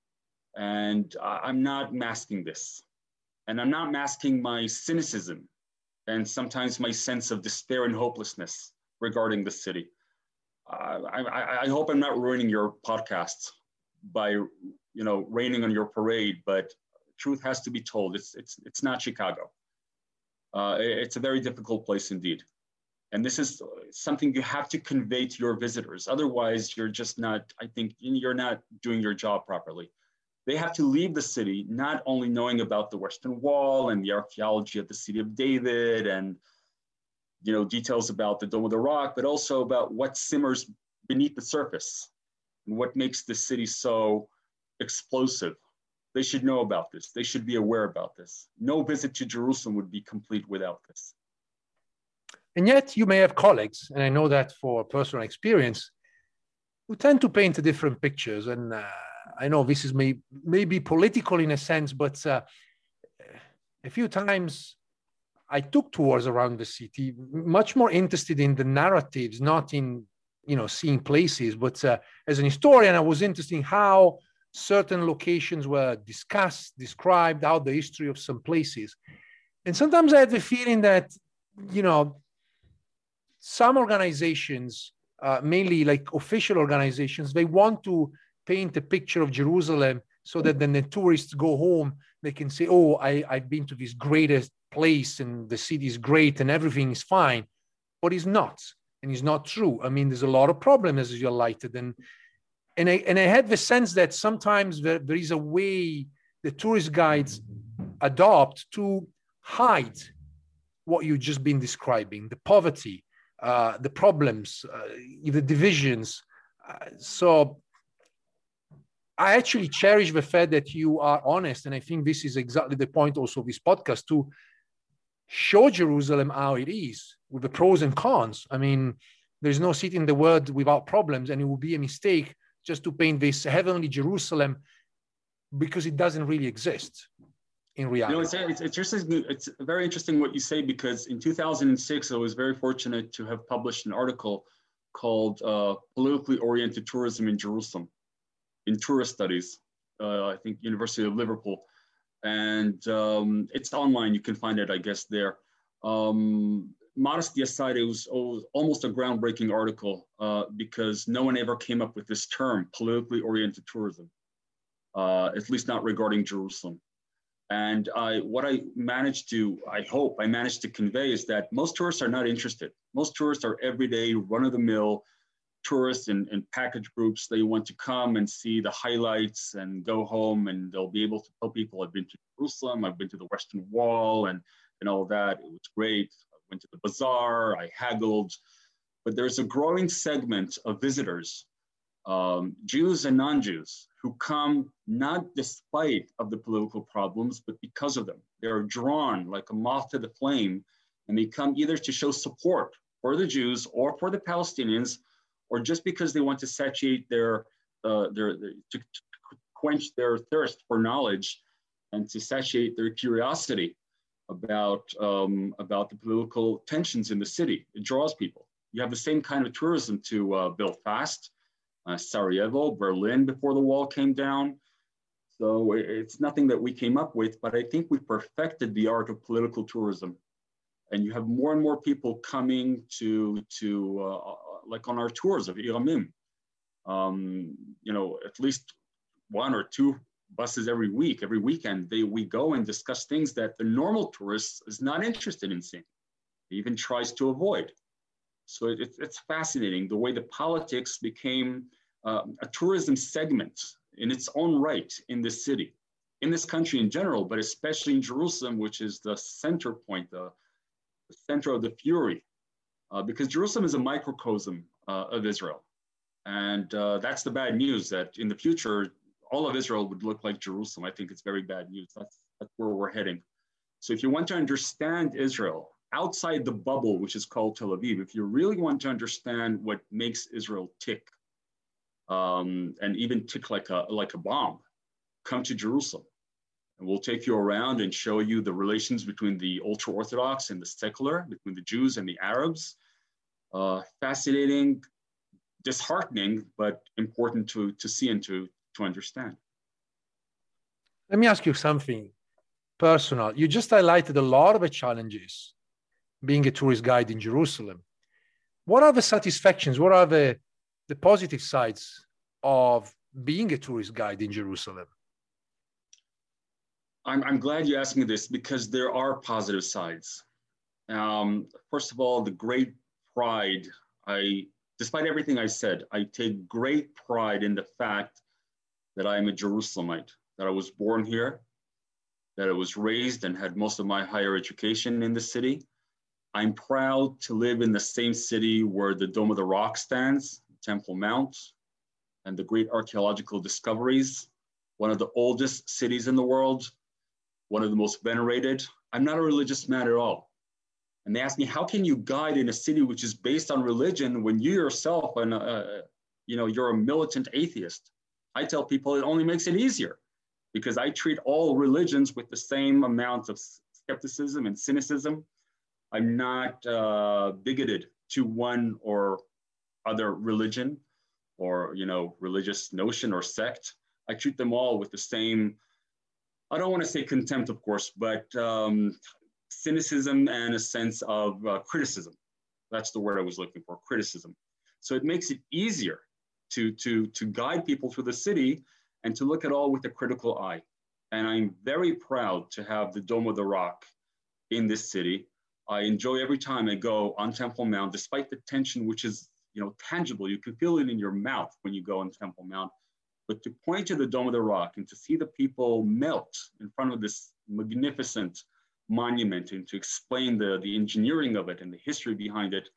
And I'm not masking this. And I'm not masking my cynicism and sometimes my sense of despair and hopelessness regarding the city. Uh, I, I hope I'm not ruining your podcast by, you know, raining on your parade, but truth has to be told. It's, it's, it's not Chicago. Uh, it's a very difficult place indeed. And this is something you have to convey to your visitors. Otherwise, you're just not, I think you're not doing your job properly. They have to leave the city not only knowing about the Western Wall and the archaeology of the City of David and, you know, details about the Dome of the Rock, but also about what simmers beneath the surface and what makes the city so explosive. They should know about this. They should be aware about this. No visit to Jerusalem would be complete without this. And yet you may have colleagues, and I know that for personal experience, who tend to paint different pictures. And uh, I know this is may, maybe political in a sense, but uh, a few times I took tours around the city, much more interested in the narratives, not in, you know, seeing places, but uh, as an historian, I was interested in how certain locations were discussed, described, how the history of some places. And sometimes I had the feeling that, you know, some organizations, uh, mainly like official organizations, they want to paint a picture of Jerusalem so that then the tourists go home, they can say, oh, I, I've been to this greatest place and the city is great and everything is fine, but it's not. And it's not true. I mean, there's a lot of problems as you highlighted. And, and, I, and I had the sense that sometimes there, there is a way the tourist guides adopt to hide what you've just been describing, the poverty, uh, the problems, uh, the divisions. Uh, so I actually cherish the fact that you are honest. And I think this is exactly the point also of this podcast, to show Jerusalem how it is with the pros and cons. I mean, there's no city in the world without problems, and it would be a mistake just to paint this heavenly Jerusalem because it doesn't really exist in reality. You know, it's, it's, it's, interesting, it's very interesting what you say, because in two thousand six, I was very fortunate to have published an article called uh, Politically Oriented Tourism in Jerusalem in Tourist Studies, uh, I think University of Liverpool. And um, it's online, you can find it, I guess, there. Um, modesty aside, it was, it was almost a groundbreaking article uh, because no one ever came up with this term, politically oriented tourism, uh, at least not regarding Jerusalem. And I, what I managed to, I hope I managed to convey is that most tourists are not interested. Most tourists are everyday, run-of-the-mill tourists in, in package groups. They want to come and see the highlights and go home, and they'll be able to tell people, I've been to Jerusalem, I've been to the Western Wall and, and all that. It was great. I went to the bazaar, I haggled. But there's a growing segment of visitors, um, Jews and non-Jews, who come not despite of the political problems, but because of them. They're drawn like a moth to the flame, and they come either to show support for the Jews or for the Palestinians or just because they want to satiate their, uh, their, their to, to quench their thirst for knowledge and to satiate their curiosity about, um, about the political tensions in the city. It draws people. You have the same kind of tourism to uh, Belfast, uh, Sarajevo, Berlin before the wall came down. So it's nothing that we came up with, but I think we perfected the art of political tourism. And you have more and more people coming to, to uh, like on our tours of Iramim, um, you know, at least one or two buses every week, every weekend, they, we go and discuss things that the normal tourist is not interested in seeing. He even tries to avoid. So it, it's fascinating the way the politics became uh, a tourism segment in its own right in this city, in this country in general, but especially in Jerusalem, which is the center point, the, the center of the fury, uh, because Jerusalem is a microcosm uh, of Israel. And uh, that's the bad news, that in the future, all of Israel would look like Jerusalem. I think it's very bad news. That's, that's where we're heading. So if you want to understand Israel outside the bubble, which is called Tel Aviv, if you really want to understand what makes Israel tick, um, and even tick like a, like a bomb, come to Jerusalem. And we'll take you around and show you the relations between the ultra-Orthodox and the secular, between the Jews and the Arabs. Uh, fascinating, disheartening, but important to, to see and to, to understand. Let me ask you something personal. You just highlighted a lot of the challenges being a tourist guide in Jerusalem. What are the satisfactions? What are the, the positive sides of being a tourist guide in Jerusalem? I'm, I'm glad you asked me this, because there are positive sides. Um, first of all, the great pride. I, despite everything I said, I take great pride in the fact that I am a Jerusalemite, that I was born here, that I was raised and had most of my higher education in the city. I'm proud to live in the same city where the Dome of the Rock stands, Temple Mount, and the great archaeological discoveries, one of the oldest cities in the world, one of the most venerated. I'm not a religious man at all. And they asked me, how can you guide in a city which is based on religion when you yourself, and uh, you know, you're a militant atheist? I tell people it only makes it easier, because I treat all religions with the same amount of skepticism and cynicism. I'm not uh, bigoted to one or other religion or, you know, religious notion or sect. I treat them all with the same, I don't want to say contempt, of course, but um, cynicism and a sense of uh, criticism. That's the word I was looking for, criticism. So it makes it easier to, to, to guide people through the city and to look at all with a critical eye. And I'm very proud to have the Dome of the Rock in this city. I enjoy every time I go on Temple Mount, despite the tension, which is, you know, tangible. You can feel it in your mouth when you go on Temple Mount. But to point to the Dome of the Rock and to see the people melt in front of this magnificent monument and to explain the, the engineering of it and the history behind it,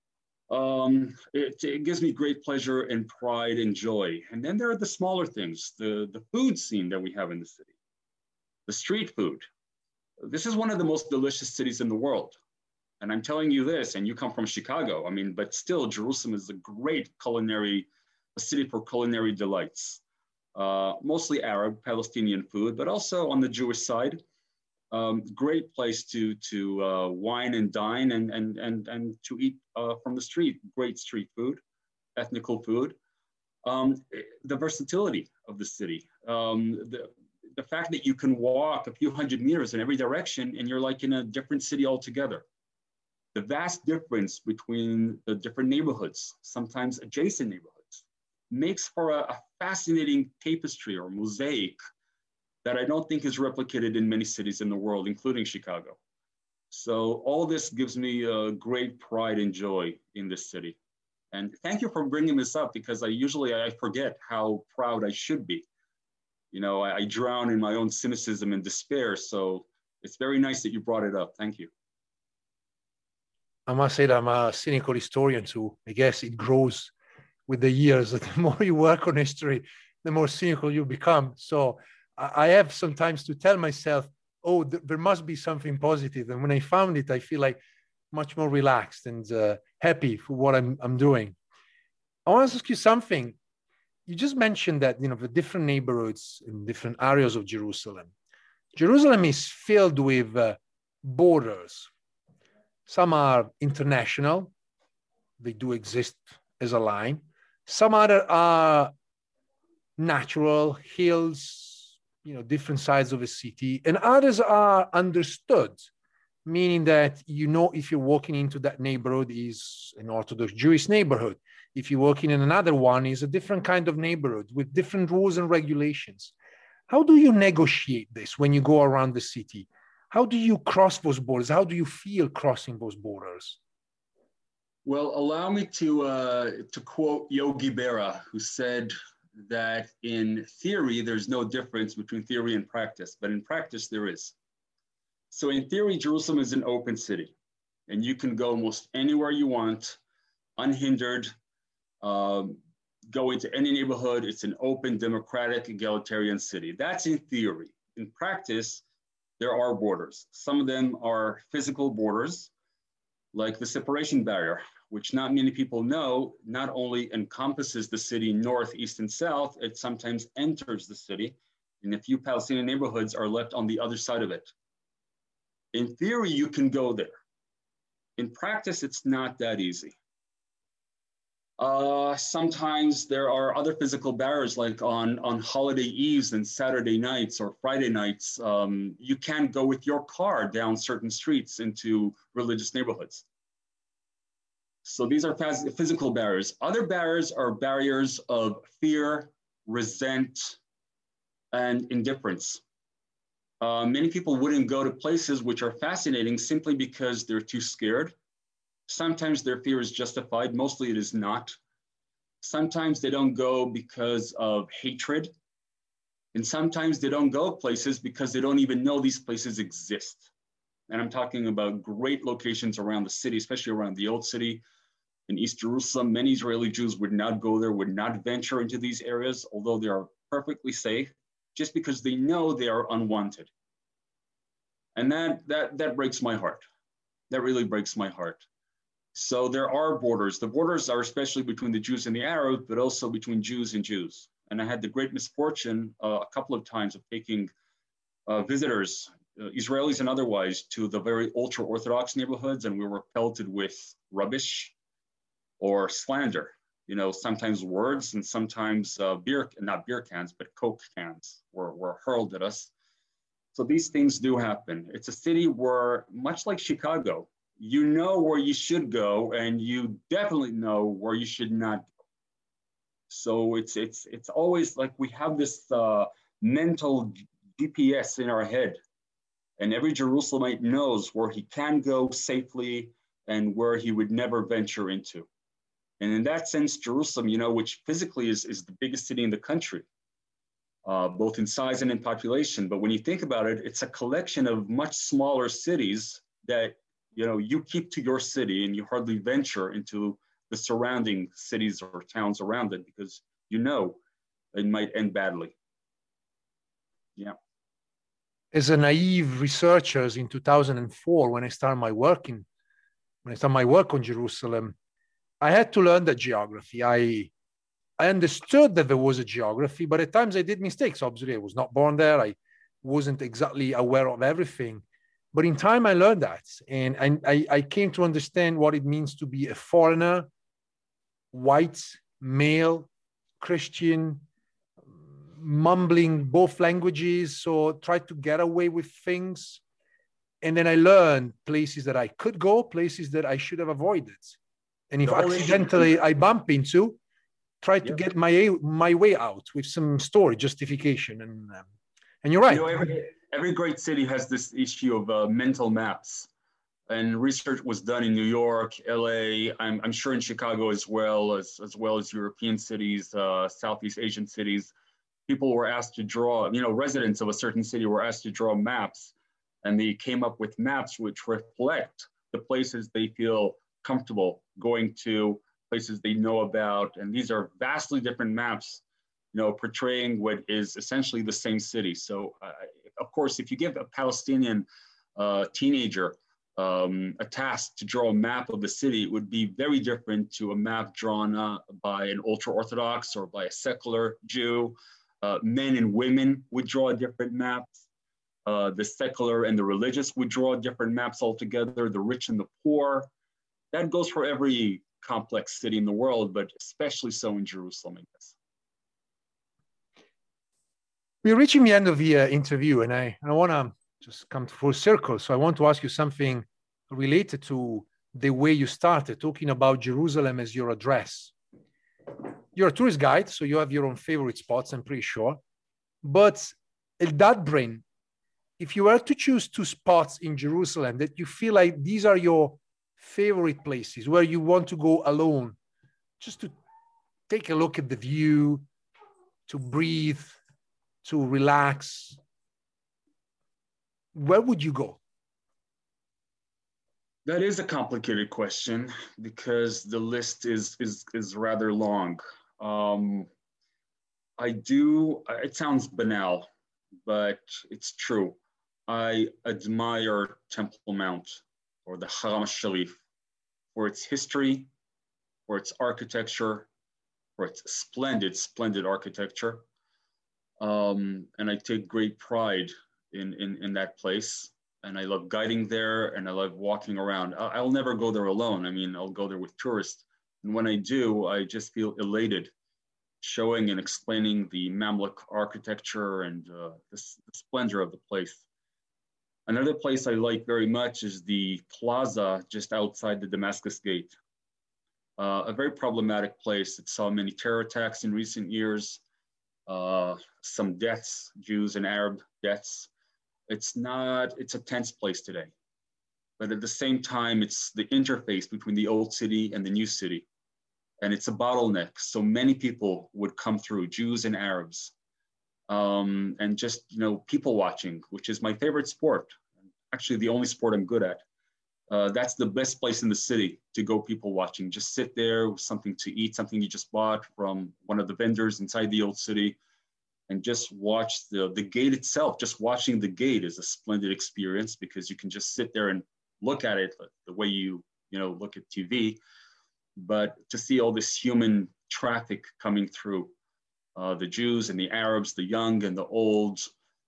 um, it, it gives me great pleasure and pride and joy. And then there are the smaller things, the, the food scene that we have in the city, the street food. This is one of the most delicious cities in the world. And I'm telling you this, and you come from Chicago, I mean, but still Jerusalem is a great culinary, a city for culinary delights. Uh, mostly Arab, Palestinian food, but also on the Jewish side. Um, great place to, to uh, wine and dine and, and, and, and to eat uh, from the street. Great street food, ethnical food. Um, the versatility of the city. Um, the, the fact that you can walk a few hundred meters in every direction and you're like in a different city altogether. The vast difference between the different neighborhoods, sometimes adjacent neighborhoods, makes for a, a fascinating tapestry or mosaic that I don't think is replicated in many cities in the world, including Chicago. So all this gives me a great pride and joy in this city. And thank you for bringing this up, because I usually I forget how proud I should be. You know, I, I drown in my own cynicism and despair. So it's very nice that you brought it up. Thank you. I must say that I'm a cynical historian too. I guess it grows with the years. The more you work on history, the more cynical you become. So I have sometimes to tell myself, oh, th- there must be something positive. And when I found it, I feel like much more relaxed and uh, happy for what I'm, I'm doing. I want to ask you something. You just mentioned that, you know, the different neighborhoods in different areas of Jerusalem. Jerusalem is filled with uh, borders. Some are international. They do exist as a line. Some other are natural, hills, you know, different sides of a city. And others are understood, meaning that, you know, if you're walking into that neighborhood is an Orthodox Jewish neighborhood. If you're working in another one, is a different kind of neighborhood with different rules and regulations. How do you negotiate this when you go around the city? How do you cross those borders? How do you feel crossing those borders? Well, allow me to, uh, to quote Yogi Berra, who said that in theory, there's no difference between theory and practice, but in practice, there is. So in theory, Jerusalem is an open city, and you can go almost anywhere you want, unhindered, um, go into any neighborhood. It's an open, democratic, egalitarian city. That's in theory. In practice, there are borders. Some of them are physical borders, like the separation barrier, which not many people know, not only encompasses the city north, east, and south, it sometimes enters the city, and a few Palestinian neighborhoods are left on the other side of it. In theory, you can go there. In practice, it's not that easy. Uh, sometimes there are other physical barriers, like on, on holiday eves and Saturday nights or Friday nights. Um, you can't go with your car down certain streets into religious neighborhoods. So these are physical barriers. Other barriers are barriers of fear, resent, and indifference. Uh, many people wouldn't go to places which are fascinating simply because they're too scared. Sometimes their fear is justified, mostly it is not. Sometimes they don't go because of hatred. And sometimes they don't go places because they don't even know these places exist. And I'm talking about great locations around the city, especially around the old city. In East Jerusalem, many Israeli Jews would not go there, would not venture into these areas, although they are perfectly safe, just because they know they are unwanted. And that, that, that breaks my heart. That really breaks my heart. So there are borders. The borders are especially between the Jews and the Arabs, but also between Jews and Jews. And I had the great misfortune uh, a couple of times of taking uh, visitors, uh, Israelis and otherwise, to the very ultra-Orthodox neighborhoods, and we were pelted with rubbish or slander. You know, sometimes words and sometimes uh, beer, not beer cans, but Coke cans were, were hurled at us. So these things do happen. It's a city where, much like Chicago, you know where you should go and you definitely know where you should not go. So it's, it's, it's always like we have this uh, mental G P S in our head, and every Jerusalemite knows where he can go safely and where he would never venture into. And in that sense, Jerusalem, you know, which physically is, is the biggest city in the country, uh, both in size and in population. But when you think about it, it's a collection of much smaller cities that, you know, you keep to your city and you hardly venture into the surrounding cities or towns around it because you know it might end badly. Yeah. As a naive researcher in two thousand four, when I started my work in, when I started my work on Jerusalem, I had to learn the geography. I, I understood that there was a geography, but at times I did mistakes. Obviously, I was not born there. I wasn't exactly aware of everything. But in time, I learned that. And I, I came to understand what it means to be a foreigner, white, male, Christian, mumbling both languages. So tried to get away with things. And then I learned places that I could go, places that I should have avoided. And if accidentally I bump into, try to yep. get my my way out with some story justification. And um, and you're right. You know, every, every great city has this issue of uh, mental maps. And research was done in New York, L A, I'm, I'm sure in Chicago as well, as, as well as European cities, uh, Southeast Asian cities. People were asked to draw, you know, residents of a certain city were asked to draw maps. And they came up with maps which reflect the places they feel comfortable going to, places they know about. And these are vastly different maps, you know, portraying what is essentially the same city. So uh, of course, if you give a Palestinian uh, teenager um, a task to draw a map of the city, it would be very different to a map drawn uh, by an ultra-Orthodox or by a secular Jew. Uh, men and women would draw different maps. Uh, the secular and the religious would draw different maps altogether, the rich and the poor. That goes for every complex city in the world, but especially so in Jerusalem, I guess. We're reaching the end of the uh, interview, and I, I want to just come full circle. So I want to ask you something related to the way you started, talking about Jerusalem as your address. You're a tourist guide, so you have your own favorite spots, I'm pretty sure. But Eldad Brain, if you were to choose two spots in Jerusalem that you feel like these are your favorite places where you want to go alone, just to take a look at the view, to breathe, to relax, where would you go? That is a complicated question because the list is is is rather long. Um, I do, it sounds banal, but it's true. I admire Temple Mount or the Haram Sharif for its history, for its architecture, for its splendid, splendid architecture. Um, and I take great pride in, in, in that place. And I love guiding there and I love walking around. I'll never go there alone. I mean, I'll go there with tourists. And when I do, I just feel elated showing and explaining the Mamluk architecture and uh, the, the splendor of the place. Another place I like very much is the plaza just outside the Damascus Gate. Uh, a very problematic place. It saw many terror attacks in recent years. Uh, some deaths, Jews and Arab deaths. It's not, it's a tense place today. But at the same time, it's the interface between the old city and the new city. And it's a bottleneck. So many people would come through, Jews and Arabs. Um, and just, you know, people watching, which is my favorite sport. Actually, the only sport I'm good at. Uh, that's the best place in the city to go people watching. Just sit there with something to eat, something you just bought from one of the vendors inside the old city, and just watch the, the gate itself. Just watching the gate is a splendid experience because you can just sit there and look at it the way you, you know, look at T V. But to see all this human traffic coming through, uh, the Jews and the Arabs, the young and the old,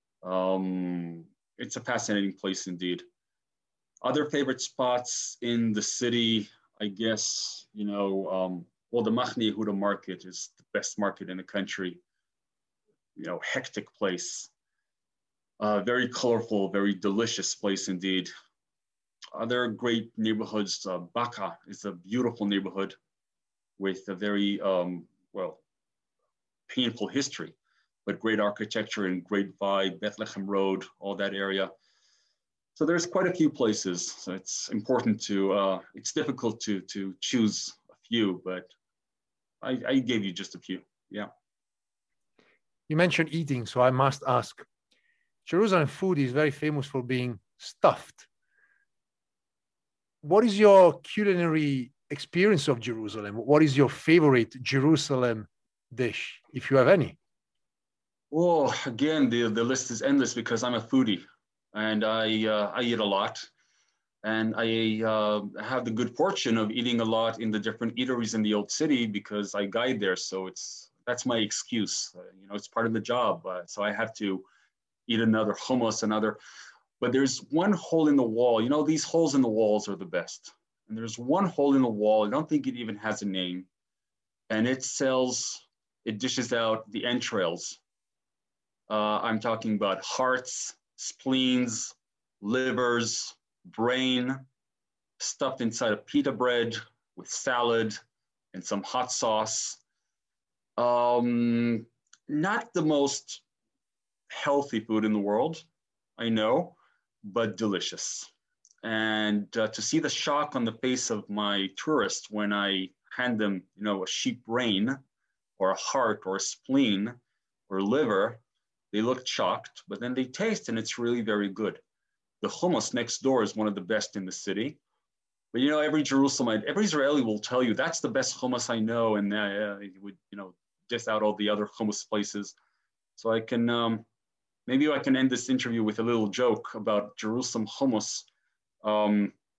um, it's a fascinating place indeed. Other favorite spots in the city, I guess, you know, um, well, the Machne Yehuda market is the best market in the country. You know, hectic place. Uh, very colorful, very delicious place indeed. Other great neighborhoods, uh, Baka is a beautiful neighborhood with a very, um, well, painful history, but great architecture and great vibe, Bethlehem Road, all that area. So there's quite a few places. So it's important to, uh, it's difficult to, to choose a few, but I, I gave you just a few, yeah. You mentioned eating, so I must ask. Jerusalem food is very famous for being stuffed. What is your culinary experience of Jerusalem? What is your favorite Jerusalem dish, if you have any? Oh, again, the, the list is endless because I'm a foodie and I, uh, I eat a lot. And I uh, have the good fortune of eating a lot in the different eateries in the old city because I guide there. So it's, that's my excuse. Uh, you know, it's part of the job. Uh, so I have to eat another hummus, another, but there's one hole in the wall. You know, these holes in the walls are the best. And there's one hole in the wall. I don't think it even has a name. And it sells, it dishes out the entrails. Uh, I'm talking about hearts, spleens, livers, brain, stuffed inside a pita bread with salad and some hot sauce. Um, not the most healthy food in the world, I know, but delicious. And uh, to see the shock on the face of my tourists when I hand them, you know, a sheep brain or a heart or a spleen or liver, they look shocked, but then they taste and it's really very good. The hummus next door is one of the best in the city. But you know, every Jerusalemite, every Israeli will tell you that's the best hummus I know, and uh, it would, you know, diss out all the other hummus places. So I can, um, maybe I can end this interview with a little joke about Jerusalem hummus. Um,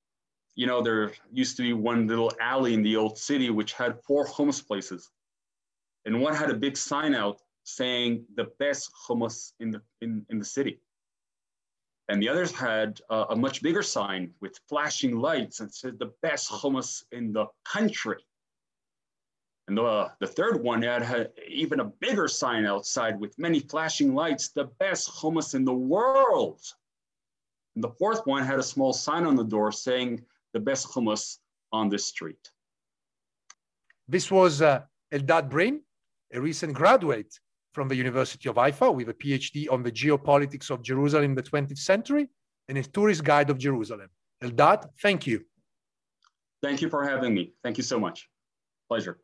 you know, there used to be one little alley in the old city which had four hummus places. And one had a big sign out saying the best hummus in the, in, in the city. And the others had uh, a much bigger sign with flashing lights and said the best hummus in the country. And the, the third one had, had even a bigger sign outside with many flashing lights, the best hummus in the world. And the fourth one had a small sign on the door saying the best hummus on this street. This was uh, Eldad Brin, a recent graduate from the University of Haifa with a PhD on the geopolitics of Jerusalem in the twentieth century and a tourist guide of Jerusalem. Eldad, thank you. Thank you for having me. Thank you so much. Pleasure.